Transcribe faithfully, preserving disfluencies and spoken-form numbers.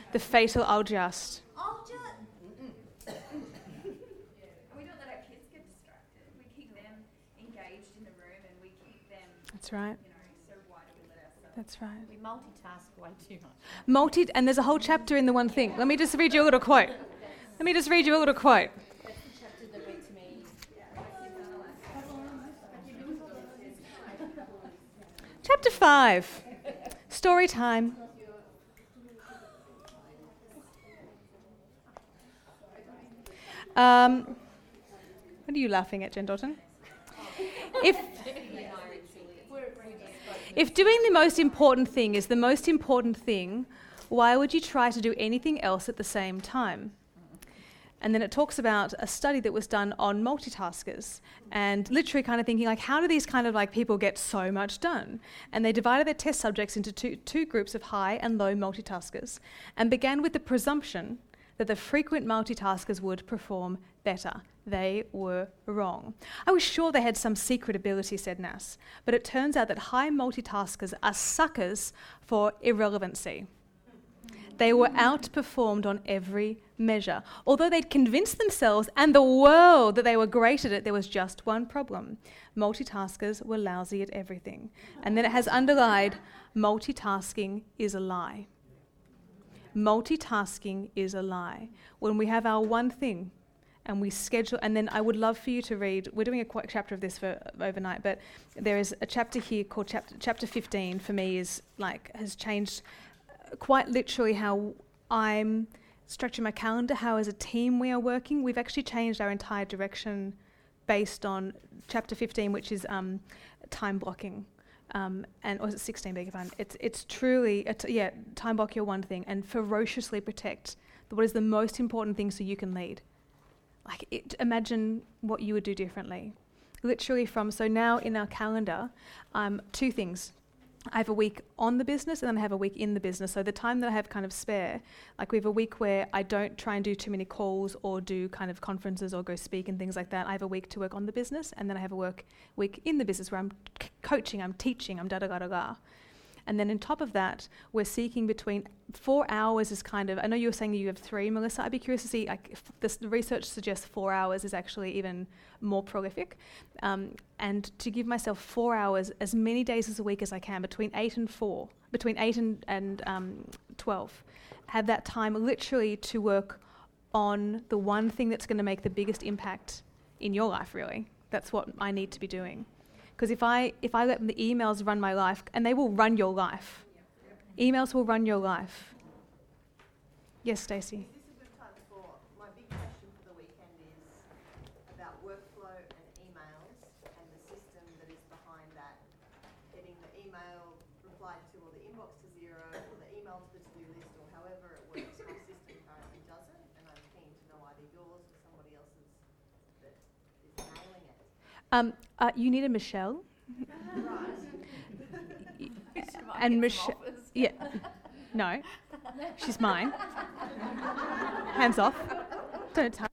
The fatal I'll just. I'll just. We don't let our kids get distracted. We keep them engaged in the room and we keep them. That's right. You know, so why do we let ourselves? That's right. We multitask way too much. Multi, and there's a whole chapter in the one thing. Let me just read you a little quote. Let me just read you a little quote. That's the chapter that went to me. Chapter five. Story time. Um, what are you laughing at, Jen Dalton? If If doing the most important thing is the most important thing, why would you try to do anything else at the same time? And then it talks about a study that was done on multitaskers and literally kind of thinking like, how do these kind of like people get so much done? And they divided their test subjects into two, two groups of high and low multitaskers and began with the presumption that the frequent multitaskers would perform better. They were wrong. I was sure they had some secret ability, said Nass, but it turns out that high multitaskers are suckers for irrelevancy. They were outperformed on every measure. Although they'd convinced themselves and the world that they were great at it, there was just one problem. Multitaskers were lousy at everything. And then it has underlined, multitasking is a lie. Multitasking is a lie. When we have our one thing, and we schedule, and then I would love for you to read, we're doing a qu- chapter of this for overnight, but there is a chapter here called chapter, chapter fifteen for me is like, has changed quite literally how I'm structuring my calendar, how as a team we are working. We've actually changed our entire direction based on chapter fifteen, which is um, time blocking. Um, and or is it sixteen, beg your pardon? It's, it's truly, a t- yeah, time block your one thing and ferociously protect what is the most important thing so you can lead. Like, it, imagine what you would do differently. Literally from, so now in our calendar, um, two things. I have a week on the business and then I have a week in the business. So the time that I have kind of spare, like we have a week where I don't try and do too many calls or do kind of conferences or go speak and things like that. I have a week to work on the business and then I have a work week in the business where I'm c- coaching, I'm teaching, I'm da-da-da-da-da. And then on top of that, we're seeking between four hours is kind of, I know you were saying you have three, Melissa. I'd be curious to see, like, if this, the research suggests four hours is actually even more prolific. Um, and to give myself four hours, as many days as a week as I can, between eight and four, between eight and, and um, twelve, have that time literally to work on the one thing that's going to make the biggest impact in your life, really. That's what I need to be doing. Because if I if I let the emails run my life, and they will run your life. Emails will run your life. Yes, Stacey. This is a good time for my big question for the weekend is about workflow and emails and the system that is behind that. Getting the email replied to or the inbox to zero or the email to the to-do list or however it works. My system currently doesn't, and I'm keen to know either yours or somebody else's that is nailing it. Um, uh, you need a Michelle. And Michelle. Yeah. No. She's mine. Hands off. Don't touch.